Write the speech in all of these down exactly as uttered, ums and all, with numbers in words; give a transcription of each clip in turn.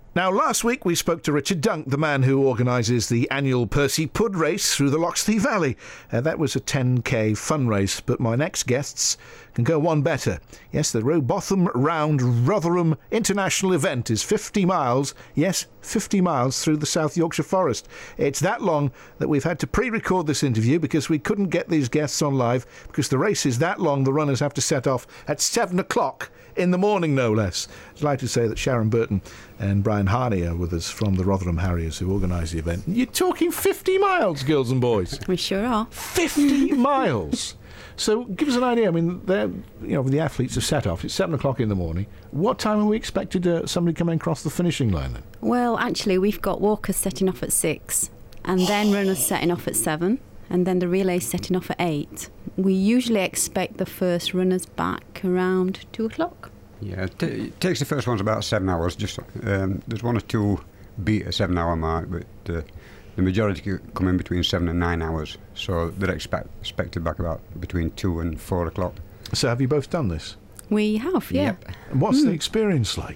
Now, last week we spoke to Richard Dunk, the man who organises the annual Percy Pud race through the Loxley Valley. Uh, that was a ten k fun race, but my next guests can go one better. Yes, the Rowbotham Round Rotherham International event is fifty miles, yes, fifty miles through the South Yorkshire Forest. It's that long that we've had to pre-record this interview because we couldn't get these guests on live because the race is that long the runners have to set off at seven o'clock in the morning, no less. I'd like to say that Sharon Burton and Brian Harney are with us from the Rotherham Harriers who organise the event. You're talking fifty miles, girls and boys. We sure are. fifty miles! So give us an idea. I mean, they're, you know, the athletes are set off. It's seven o'clock in the morning. What time are we expected uh, somebody coming across the finishing line then? Well, actually, we've got walkers setting off at six, and then runners setting off at seven, and then the relays setting off at eight. We usually expect the first runners back around two o'clock. Yeah, it, t- it takes the first ones about seven hours. Just um, there's one or two beat a seven-hour mark, but uh, the majority come in between seven and nine hours. So they're expect, expected back about between two and four o'clock. So have you both done this? We have, yeah. Yep. And what's Mm. the experience like?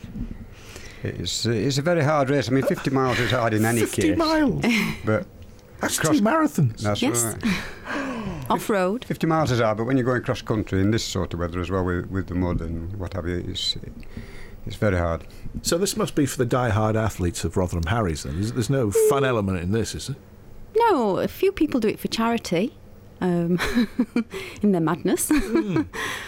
It's it's a very hard race. I mean, fifty miles is hard in any fifty case. miles? But That's cross- two marathons. that's Yes. right. Off-road. fifty miles is hard, but when you're going cross country in this sort of weather as well, with, with the mud and what have you, it's it's very hard. So this must be for the die-hard athletes of Rotherham Harriers then. There's, there's no fun element in this, is there? No, a few people do it for charity, um, in their madness. Mm.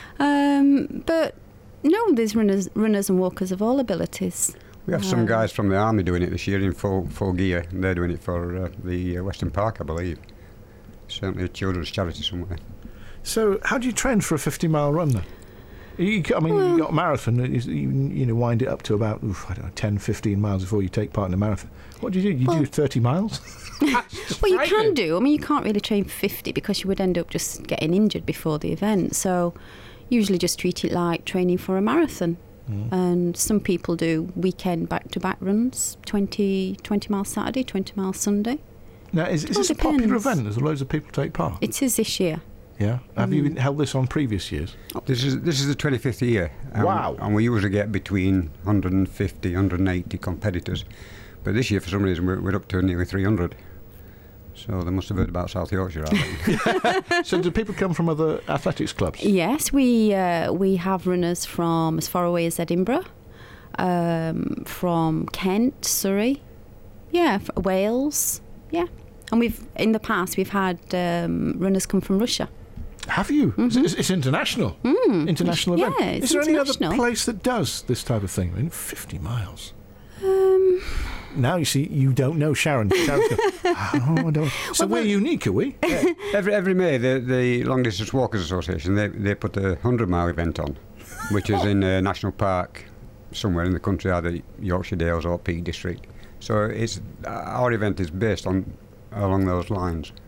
um, but no, there's runners, runners and walkers of all abilities. We have some Um, guys from the army doing it this year in full full gear, and they're doing it for uh, the uh, Western Park, I believe. Certainly a children's charity somewhere. So how do you train for a fifty-mile run then? You, I mean, Well- you've got a marathon, you, you know, wind it up to about, oof, I don't know, ten, fifteen miles before you take part in a marathon. What do you do? You Well- do thirty miles? Well, you can do. I mean, you can't really train for fifty because you would end up just getting injured before the event. So usually just treat it like training for a marathon. Mm. And some people do weekend back-to-back runs, twenty, twenty miles Saturday, twenty miles Sunday. Now, is, is all this a popular depends. event? There's loads of people take part. It is this year. Yeah. Have you Mm. held this on previous years? This is this is the twenty-fifth year. And, Wow. And we usually get between one hundred fifty, one hundred eighty competitors. But this year, for some reason, we're, we're up to nearly three hundred. So they must have heard about South Yorkshire, I think. So do people come from other athletics clubs? Yes, we uh, we have runners from as far away as Edinburgh, um, from Kent, Surrey, yeah, f- Wales, yeah. And we've in the past we've had um, runners come from Russia. Have you? Mhm. It's, it's international. Mm. International Yeah, event. it's Is there any other international. place that does this type of thing? I mean, fifty miles. Um, Now you see, you don't know Sharon. Sharon's going, oh, I don't. So we're unique, are we? Yeah. Every every May, the, the Long Distance Walkers Association, they they put a hundred-mile event on, which is in a national park somewhere in the country, either Yorkshire Dales or Peak District. So it's our event is based on along those lines.